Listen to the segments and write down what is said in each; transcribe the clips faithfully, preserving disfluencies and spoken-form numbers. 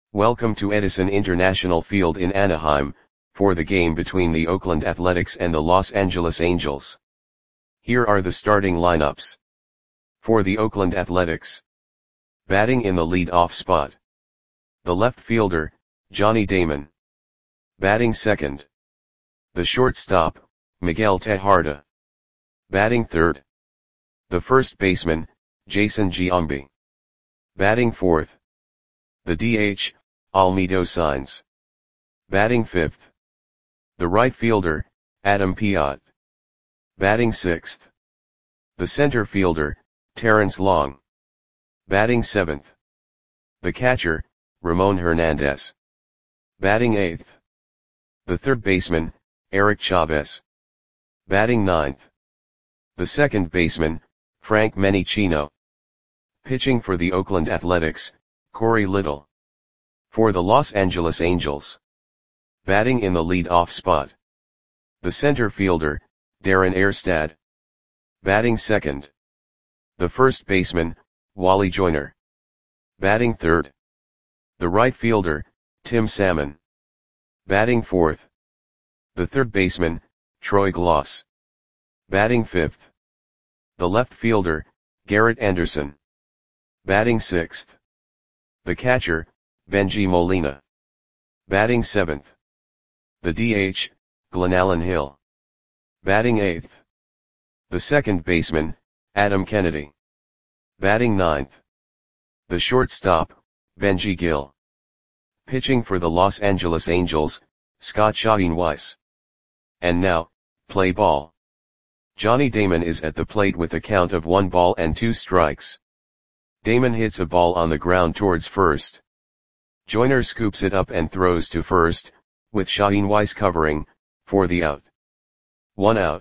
Welcome to Edison International Field in Anaheim, for the game between the Oakland Athletics and the Los Angeles Angels. Here are the starting lineups. For the Oakland Athletics. Batting in the lead-off spot. The left fielder, Johnny Damon. Batting second. The shortstop, Miguel Tejada. Batting third. The first baseman, Jason Giambi. Batting fourth. The D H, Almedo Saenz. Batting fifth. The right fielder, Adam Piot. Batting sixth. The center fielder, Terrence Long. Batting seventh. The catcher, Ramon Hernandez. Batting eighth. The third baseman, Eric Chavez. Batting ninth. The second baseman, Frank Menichino. Pitching for the Oakland Athletics, Corey Little. For the Los Angeles Angels. Batting in the lead-off spot. The center fielder, Darren Erstad. Batting second. The first baseman, Wally Joyner. Batting third. The right fielder, Tim Salmon. Batting fourth. The third baseman, Troy Glaus. Batting fifth. The left fielder, Garrett Anderson. Batting sixth. The catcher, Benji Molina. Batting seventh. The D H, Glenallen Hill. Batting eighth. The second baseman, Adam Kennedy. Batting ninth. The shortstop, Benji Gill. Pitching for the Los Angeles Angels, Scott Schoenweis. And now, play ball. Johnny Damon is at the plate with a count of one ball and two strikes. Damon hits a ball on the ground towards first. Joyner scoops it up and throws to first, with Schoenweis covering, for the out. One out.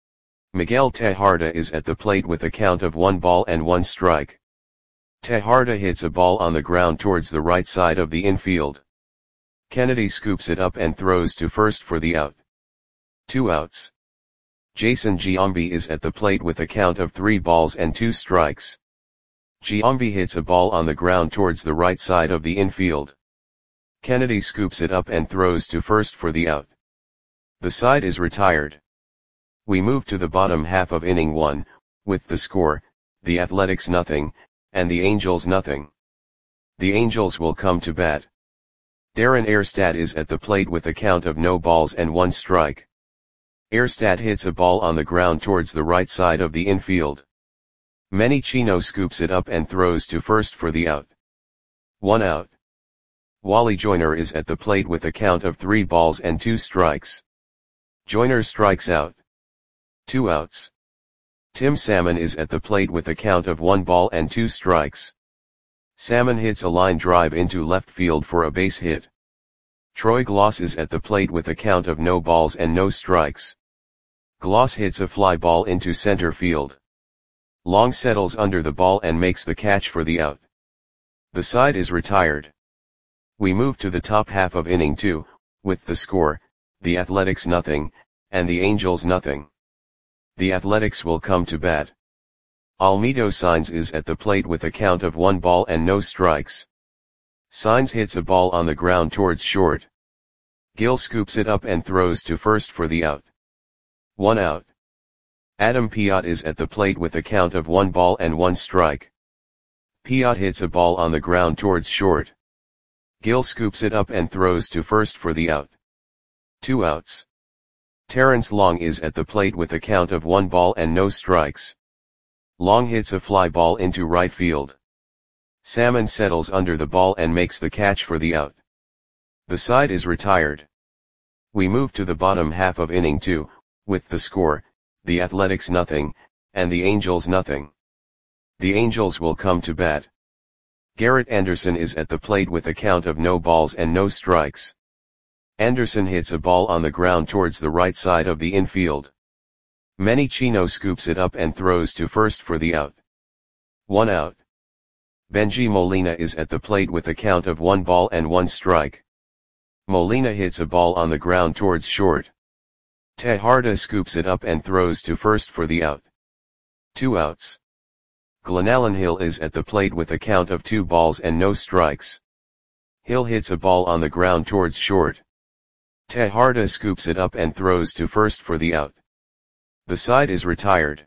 Miguel Tejada is at the plate with a count of one ball and one strike. Tejada hits a ball on the ground towards the right side of the infield. Kennedy scoops it up and throws to first for the out. Two outs. Jason Giambi is at the plate with a count of three balls and two strikes. Giambi hits a ball on the ground towards the right side of the infield. Kennedy scoops it up and throws to first for the out. The side is retired. We move to the bottom half of inning one, with the score, the Athletics nothing, and the Angels nothing. The Angels will come to bat. Darren Erstad is at the plate with a count of no balls and one strike. Erstad hits a ball on the ground towards the right side of the infield. Menichino scoops it up and throws to first for the out. One out. Wally Joyner is at the plate with a count of three balls and two strikes. Joyner strikes out. Two outs. Tim Salmon is at the plate with a count of one ball and two strikes. Salmon hits a line drive into left field for a base hit. Troy Glaus is at the plate with a count of no balls and no strikes. Glaus hits a fly ball into center field. Long settles under the ball and makes the catch for the out. The side is retired. We move to the top half of inning two, with the score, the Athletics nothing, and the Angels nothing. The Athletics will come to bat. Almedo Saenz is at the plate with a count of one ball and no strikes. Saenz hits a ball on the ground towards short. Gill scoops it up and throws to first for the out. One out. Adam Piot is at the plate with a count of one ball and one strike. Piot hits a ball on the ground towards short. Gill scoops it up and throws to first for the out. Two outs. Terrence Long is at the plate with a count of one ball and no strikes. Long hits a fly ball into right field. Salmon settles under the ball and makes the catch for the out. The side is retired. We move to the bottom half of inning two, with the score, the Athletics nothing, and the Angels nothing. The Angels will come to bat. Garrett Anderson is at the plate with a count of no balls and no strikes. Anderson hits a ball on the ground towards the right side of the infield. Menichino scoops it up and throws to first for the out. One out. Benji Molina is at the plate with a count of one ball and one strike. Molina hits a ball on the ground towards short. Tejada scoops it up and throws to first for the out. Two outs. Glenallen Hill is at the plate with a count of two balls and no strikes. Hill hits a ball on the ground towards short. Tejada scoops it up and throws to first for the out. The side is retired.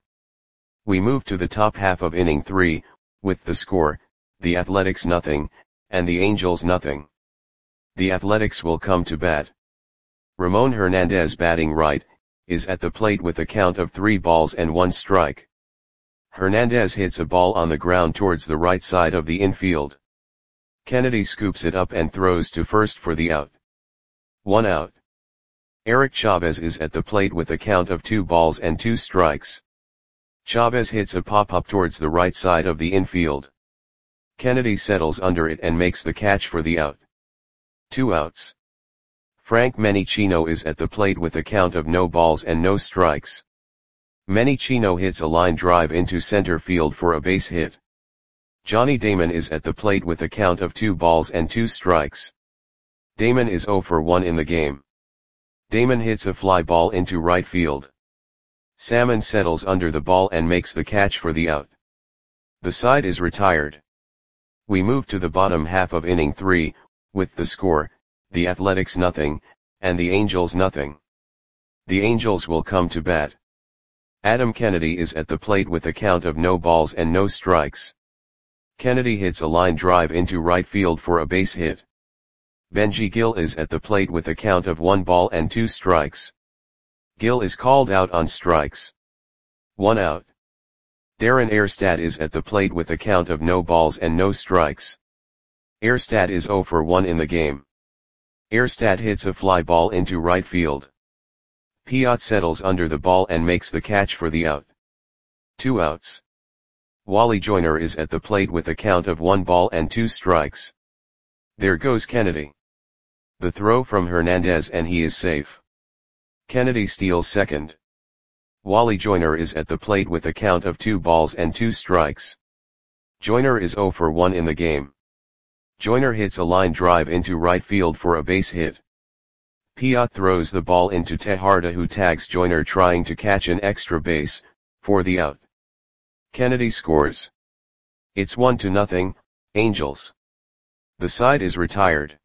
We move to the top half of inning three, with the score, the Athletics nothing, and the Angels nothing. The Athletics will come to bat. Ramon Hernandez, batting right, is at the plate with a count of three balls and one strike. Hernandez hits a ball on the ground towards the right side of the infield. Kennedy scoops it up and throws to first for the out. One out. Eric Chavez is at the plate with a count of two balls and two strikes. Chavez hits a pop-up towards the right side of the infield. Kennedy settles under it and makes the catch for the out. Two outs. Frank Menichino is at the plate with a count of no balls and no strikes. Menichino hits a line drive into center field for a base hit. Johnny Damon is at the plate with a count of two balls and two strikes. Damon is oh for one in the game. Damon hits a fly ball into right field. Salmon settles under the ball and makes the catch for the out. The side is retired. We move to the bottom half of inning three, with the score, the Athletics nothing, and the Angels nothing. The Angels will come to bat. Adam Kennedy is at the plate with a count of no balls and no strikes. Kennedy hits a line drive into right field for a base hit. Benji Gil is at the plate with a count of one ball and two strikes. Gil is called out on strikes. One out. Darren Erstad is at the plate with a count of no balls and no strikes. Erstad is oh for one in the game. Erstad hits a fly ball into right field. Piot settles under the ball and makes the catch for the out. Two outs. Wally Joyner is at the plate with a count of one ball and two strikes. There goes Kennedy. The throw from Hernandez and he is safe. Kennedy steals second. Wally Joyner is at the plate with a count of two balls and two strikes. Joyner is oh for one in the game. Joyner hits a line drive into right field for a base hit. Piot throws the ball into Tejada, who tags Joyner trying to catch an extra base, for the out. Kennedy scores. It's one to nothing, Angels. The side is retired.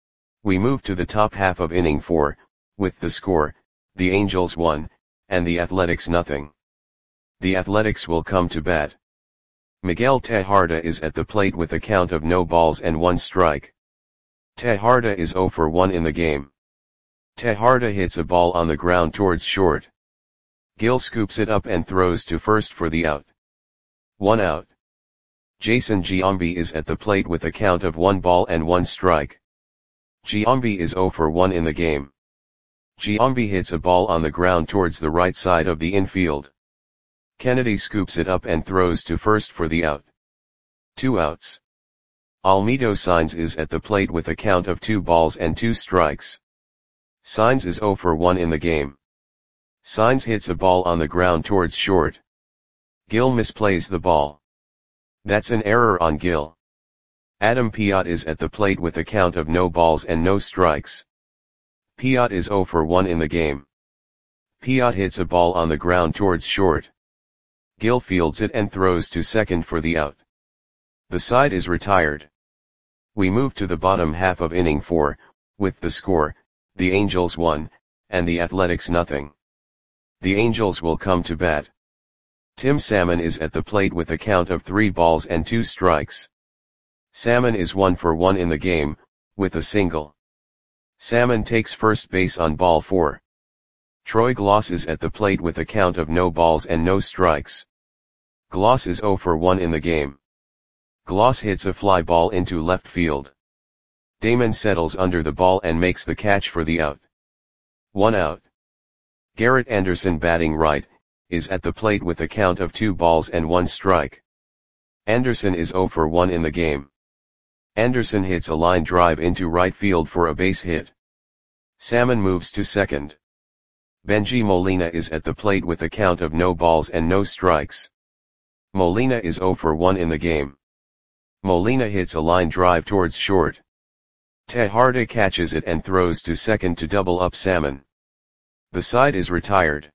We move to the top half of inning four, with the score, the Angels one, and the Athletics nothing. The Athletics will come to bat. Miguel Tejada is at the plate with a count of no balls and one strike. Tejada is oh for one in the game. Tejada hits a ball on the ground towards short. Gil scoops it up and throws to first for the out. One out. Jason Giambi is at the plate with a count of one ball and one strike. Giambi is oh for one in the game. Giambi hits a ball on the ground towards the right side of the infield. Kennedy scoops it up and throws to first for the out. Two outs. Almedo Sainz is at the plate with a count of two balls and two strikes. Sainz is oh for one in the game. Sainz hits a ball on the ground towards short. Gil misplays the ball. That's an error on Gil. Adam Piot is at the plate with a count of no balls and no strikes. Piot is oh for one in the game. Piot hits a ball on the ground towards short. Gil fields it and throws to second for the out. The side is retired. We move to the bottom half of inning four, with the score, the Angels one, and the Athletics nothing. The Angels will come to bat. Tim Salmon is at the plate with a count of three balls and two strikes. Salmon is one for one in the game, with a single. Salmon takes first base on ball four. Troy Gloss is at the plate with a count of no balls and no strikes. Gloss is oh for one in the game. Gloss hits a fly ball into left field. Damon settles under the ball and makes the catch for the out. One out. Garrett Anderson, batting right, is at the plate with a count of two balls and one strike. Anderson is oh for one in the game. Anderson hits a line drive into right field for a base hit. Salmon moves to second. Benji Molina is at the plate with a count of no balls and no strikes. Molina is oh for one in the game. Molina hits a line drive towards short. Tejada catches it and throws to second to double up Salmon. The side is retired.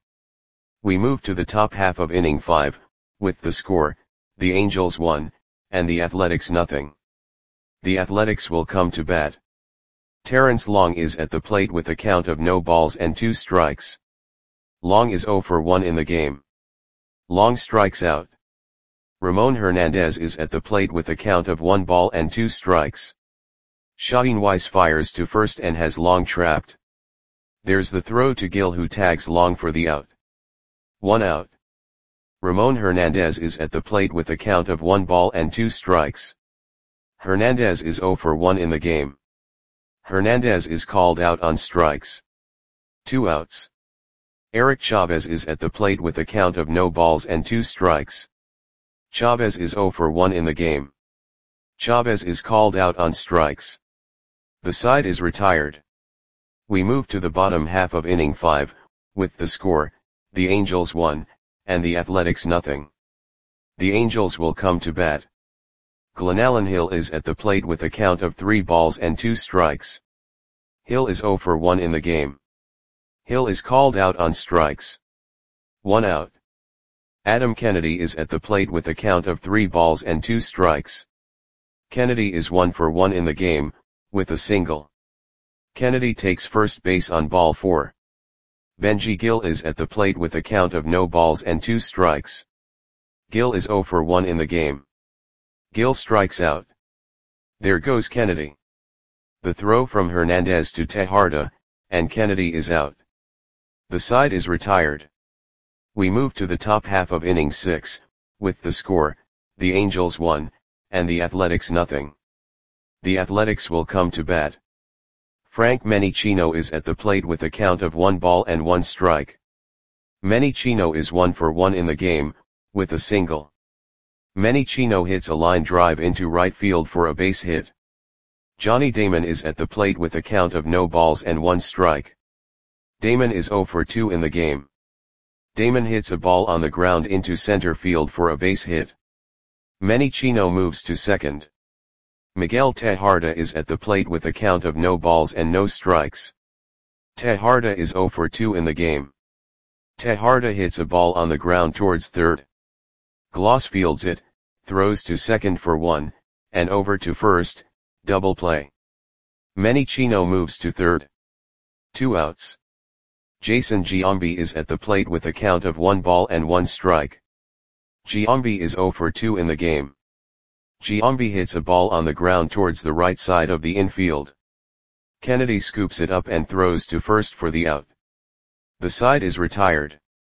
We move to the top half of inning five, with the score, the Angels one, and the Athletics nothing. The Athletics will come to bat. Terrence Long is at the plate with a count of no balls and two strikes. Long is zero for one in the game. Long strikes out. Ramon Hernandez is at the plate with a count of one ball and two strikes. Shaheen Weiss fires to first and has Long trapped. There's the throw to Gil, who tags Long for the out. One out. Ramon Hernandez is at the plate with a count of one ball and two strikes. Hernandez is zero for one in the game. Hernandez is called out on strikes. Two outs. Eric Chavez is at the plate with a count of no balls and two strikes. Chavez is zero for one in the game. Chavez is called out on strikes. The side is retired. We move to the bottom half of inning five, with the score, the Angels one, and the Athletics nothing. The Angels will come to bat. Glenallen Hill is at the plate with a count of three balls and two strikes. Hill is zero for one in the game. Hill is called out on strikes. One out. Adam Kennedy is at the plate with a count of three balls and two strikes. Kennedy is one for one in the game, with a single. Kennedy takes first base on ball four. Benji Gil is at the plate with a count of no balls and two strikes. Gil is zero for one in the game. Gil strikes out. There goes Kennedy. The throw from Hernandez to Tejada, and Kennedy is out. The side is retired. We move to the top half of inning six, with the score, the Angels one, and the Athletics nothing. The Athletics will come to bat. Frank Menichino is at the plate with a count of one ball and one strike. Menichino is one for one in the game, with a single. Menichino hits a line drive into right field for a base hit. Johnny Damon is at the plate with a count of no balls and one strike. Damon is zero for two in the game. Damon hits a ball on the ground into center field for a base hit. Menichino moves to second. Miguel Tejada is at the plate with a count of no balls and no strikes. Tejada is zero for two in the game. Tejada hits a ball on the ground towards third. Gloss fields it, throws to second for one, and over to first, double play. Menichino moves to third. Two outs. Jason Giambi is at the plate with a count of one ball and one strike. Giambi is zero for two in the game. Giambi hits a ball on the ground towards the right side of the infield. Kennedy scoops it up and throws to first for the out. The side is retired.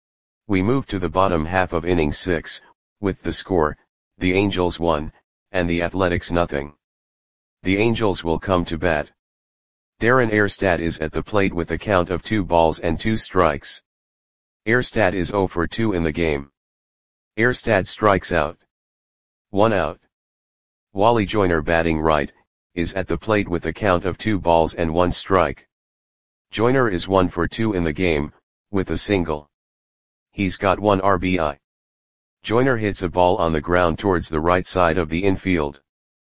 We move to the bottom half of inning six, with the score, the Angels one, and the Athletics nothing. The Angels will come to bat. Darren Erstad is at the plate with a count of two balls and two strikes. Erstad is zero for two in the game. Erstad strikes out. One out. Wally Joyner, batting right, is at the plate with a count of two balls and one strike. Joyner is one for two in the game, with a single. He's got one R B I. Joyner hits a ball on the ground towards the right side of the infield.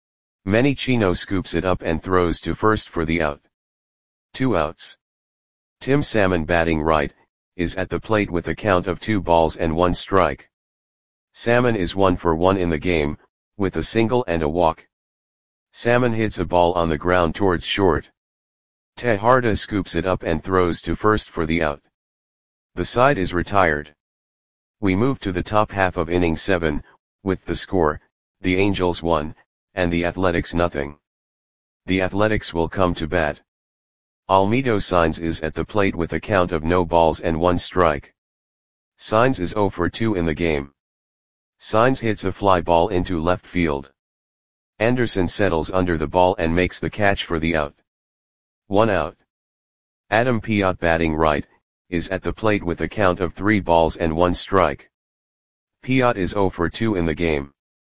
Menichino scoops it up and throws to first for the out. Two outs. Tim Salmon, batting right, is at the plate with a count of two balls and one strike. Salmon is one for one in the game, with a single and a walk. Salmon hits a ball on the ground towards short. Tejada scoops it up and throws to first for the out. The side is retired. We move to the top half of inning seven, with the score, the Angels one, and the Athletics nothing. The Athletics will come to bat. Almedo Saenz is at the plate with a count of no balls and one strike. Saenz is zero for two in the game. Saenz hits a fly ball into left field. Anderson settles under the ball and makes the catch for the out. One out. Adam Piot, batting right, is at the plate with a count of three balls and one strike. Piot is zero for two in the game.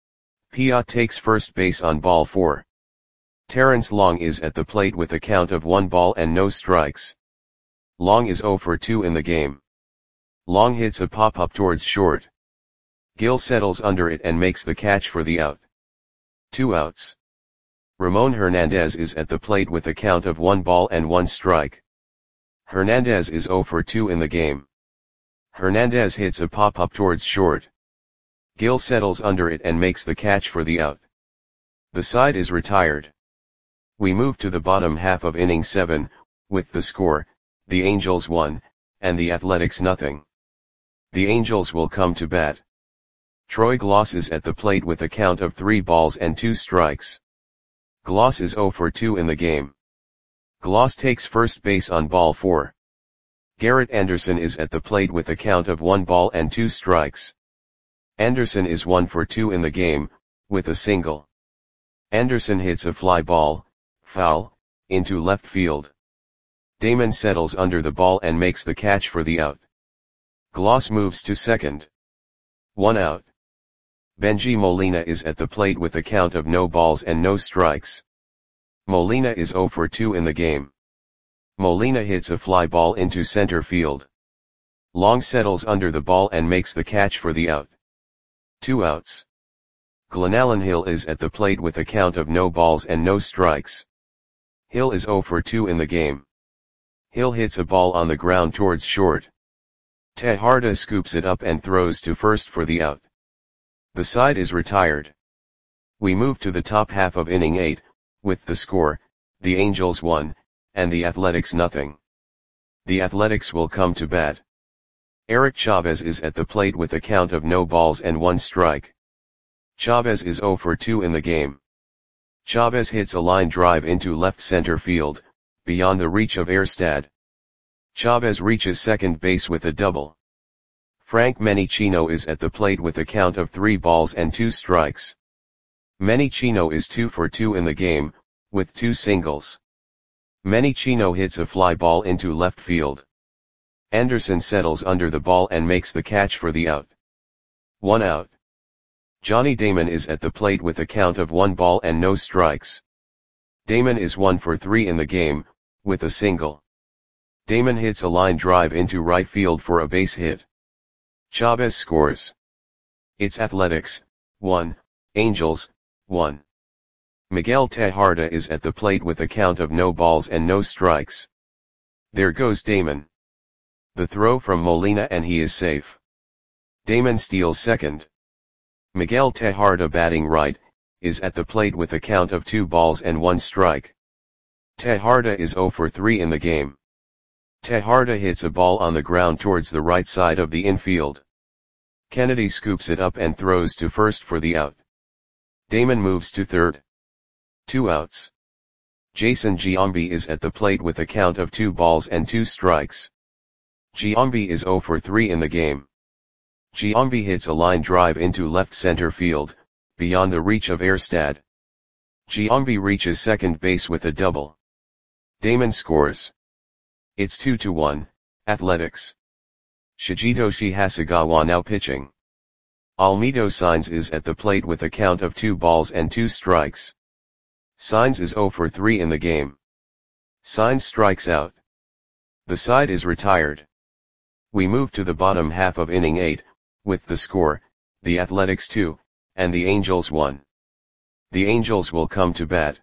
Piot takes first base on ball four. Terrence Long is at the plate with a count of one ball and no strikes. Long is zero for two in the game. Long hits a pop-up towards short. Gil settles under it and makes the catch for the out. Two outs. Ramon Hernandez is at the plate with a count of one ball and one strike. Hernandez is zero for two in the game. Hernandez hits a pop-up towards short. Gil settles under it and makes the catch for the out. The side is retired. We move to the bottom half of inning seven, with the score, the Angels one, and the Athletics nothing. The Angels will come to bat. Troy Glaus is at the plate with a count of three balls and two strikes. Glaus is oh for two in the game. Glaus takes first base on ball four. Garrett Anderson is at the plate with a count of one ball and two strikes. Anderson is one for two in the game, with a single. Anderson hits a fly ball, foul, into left field. Damon settles under the ball and makes the catch for the out. Glaus moves to second. One out. Bengie Molina is at the plate with a count of no balls and no strikes. Molina is oh for two in the game. Molina hits a fly ball into center field. Long settles under the ball and makes the catch for the out. Two outs. Glenallen Hill is at the plate with a count of no balls and no strikes. Hill is oh for two in the game. Hill hits a ball on the ground towards short. Tejada scoops it up and throws to first for the out. The side is retired. We move to the top half of inning eight, with the score, the Angels one, and the Athletics nothing. The Athletics will come to bat. Eric Chavez is at the plate with a count of no balls and one strike. Chavez is oh for two in the game. Chavez hits a line drive into left center field, beyond the reach of Erstad. Chavez reaches second base with a double. Frank Menichino is at the plate with a count of three balls and two strikes. Menichino is two for two in the game, with two singles. Menichino hits a fly ball into left field. Anderson settles under the ball and makes the catch for the out. One out. Johnny Damon is at the plate with a count of one ball and no strikes. Damon is one for three in the game, with a single. Damon hits a line drive into right field for a base hit. Chavez scores. It's Athletics, one, Angels, one. Miguel Tejada is at the plate with a count of no balls and no strikes. There goes Damon. The throw from Molina and he is safe. Damon steals second. Miguel Tejada, batting right, is at the plate with a count of two balls and one strike. Tejada is oh for three in the game. Tejada hits a ball on the ground towards the right side of the infield. Kennedy scoops it up and throws to first for the out. Damon moves to third. Two outs. Jason Giambi is at the plate with a count of two balls and two strikes. Giambi is oh for three in the game. Giambi hits a line drive into left center field, beyond the reach of Erstad. Giambi reaches second base with a double. Damon scores. It's two to one, Athletics. Shigetoshi Hasegawa now pitching. Almedo Sainz is at the plate with a count of two balls and two strikes. Sainz is oh for three in the game. Sainz strikes out. The side is retired. We move to the bottom half of inning eight, with the score, the Athletics two, and the Angels one. The Angels will come to bat.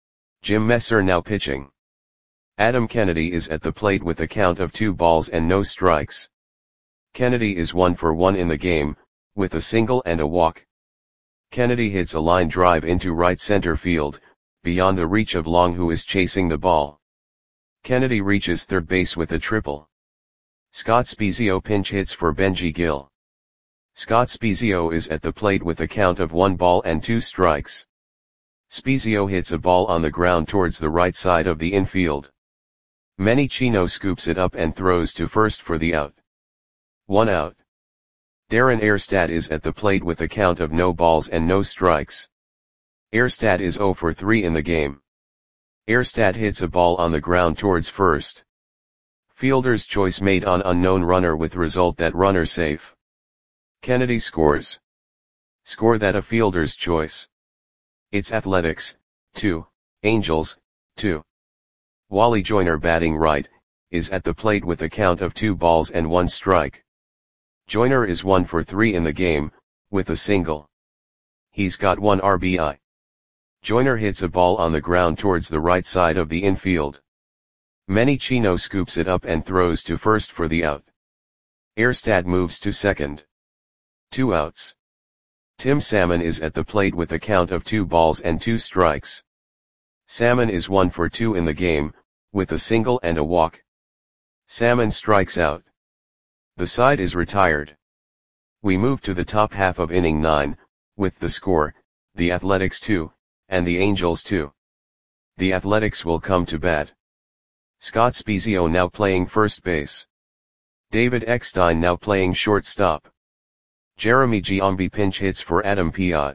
Jim Messer now pitching. Adam Kennedy is at the plate with a count of two balls and no strikes. Kennedy is one for one in the game, with a single and a walk. Kennedy hits a line drive into right center field, beyond the reach of Long, who is chasing the ball. Kennedy reaches third base with a triple. Scott Spiezio pinch hits for Benji Gill. Scott Spiezio is at the plate with a count of one ball and two strikes. Spiezio hits a ball on the ground towards the right side of the infield. Menichino scoops it up and throws to first for the out. One out. Darren Erstad is at the plate with a count of no balls and no strikes. Erstad is oh for three in the game. Erstad hits a ball on the ground towards first. Fielder's choice made on unknown runner with result that runner safe. Kennedy scores. Score that a fielder's choice. It's Athletics, two, Angels, two. Wally Joyner, batting right, is at the plate with a count of two balls and one strike. Joyner is one for three in the game, with a single. He's got one R B I. Joyner hits a ball on the ground towards the right side of the infield. Menichino scoops it up and throws to first for the out. Erstad moves to second. Two outs. Tim Salmon is at the plate with a count of two balls and two strikes. Salmon is one for two in the game, with a single and a walk. Salmon strikes out. The side is retired. We move to the top half of inning nine, with the score, the Athletics two, and the Angels two. The Athletics will come to bat. Scott Spiezio now playing first base. David Eckstein now playing shortstop. Jeremy Giambi pinch hits for Adam Piot.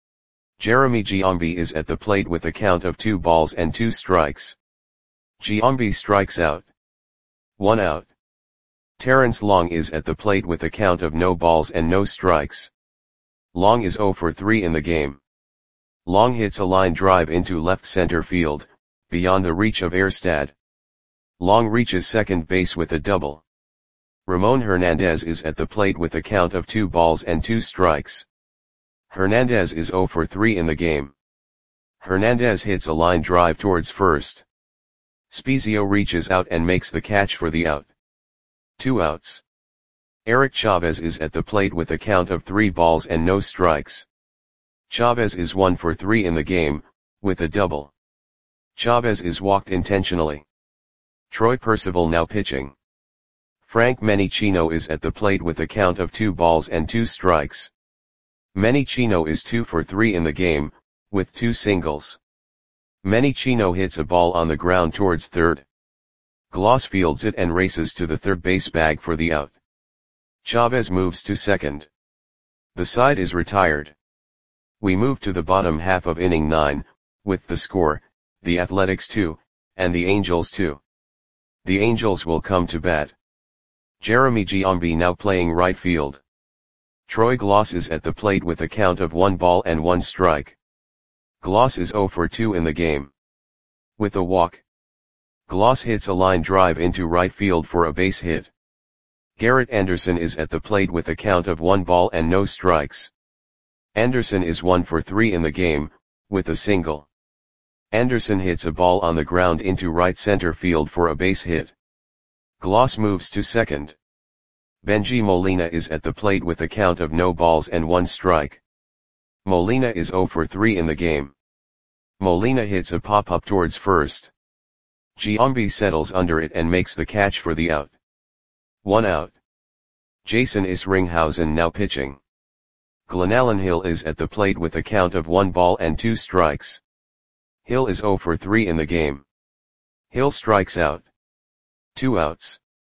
Jeremy Giambi is at the plate with a count of two balls and two strikes. Giambi strikes out. One out. Terrence Long is at the plate with a count of no balls and no strikes. Long is zero for three in the game. Long hits a line drive into left center field, beyond the reach of Erstad. Long reaches second base with a double. Ramon Hernandez is at the plate with a count of two balls and two strikes. Hernandez is zero for three in the game. Hernandez hits a line drive towards first. Spiezio reaches out and makes the catch for the out. Two outs. Eric Chavez is at the plate with a count of three balls and no strikes. Chavez is one for three in the game, with a double. Chavez is walked intentionally. Troy Percival now pitching. Frank Menichino is at the plate with a count of two balls and two strikes. Menichino is two for three in the game, with two singles. Menichino hits a ball on the ground towards third. Gloss fields it and races to the third base bag for the out. Chavez moves to second. The side is retired. We move to the bottom half of inning nine, with the score, the Athletics two, and the Angels two. The Angels will come to bat. Jeremy Giambi now playing right field. Troy Gloss is at the plate with a count of one ball and one strike. Gloss is zero for two in the game. With a walk. Gloss hits a line drive into right field for a base hit. Garrett Anderson is at the plate with a count of one ball and no strikes. Anderson is one for three in the game, with a single. Anderson hits a ball on the ground into right center field for a base hit. Gloss moves to second. Benji Molina is at the plate with a count of no balls and one strike. Molina is zero for three in the game. Molina hits a pop-up towards first. Giambi settles under it and makes the catch for the out. One out. Jason Isringhausen now pitching. Glenallen Hill is at the plate with a count of one ball and two strikes. Hill is zero for three in the game. Hill strikes out. Two outs.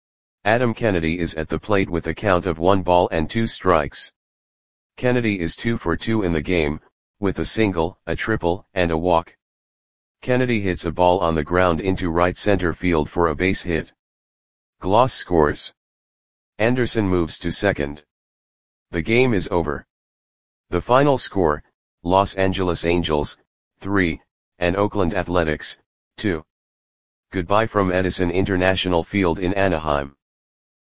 Adam Kennedy is at the plate with a count of one ball and two strikes. Kennedy is two for two in the game, with a single, a triple, and a walk. Kennedy hits a ball on the ground into right center field for a base hit. Gloss scores. Anderson moves to second. The game is over. The final score, Los Angeles Angels, three, and Oakland Athletics, two. Goodbye from Edison International Field in Anaheim.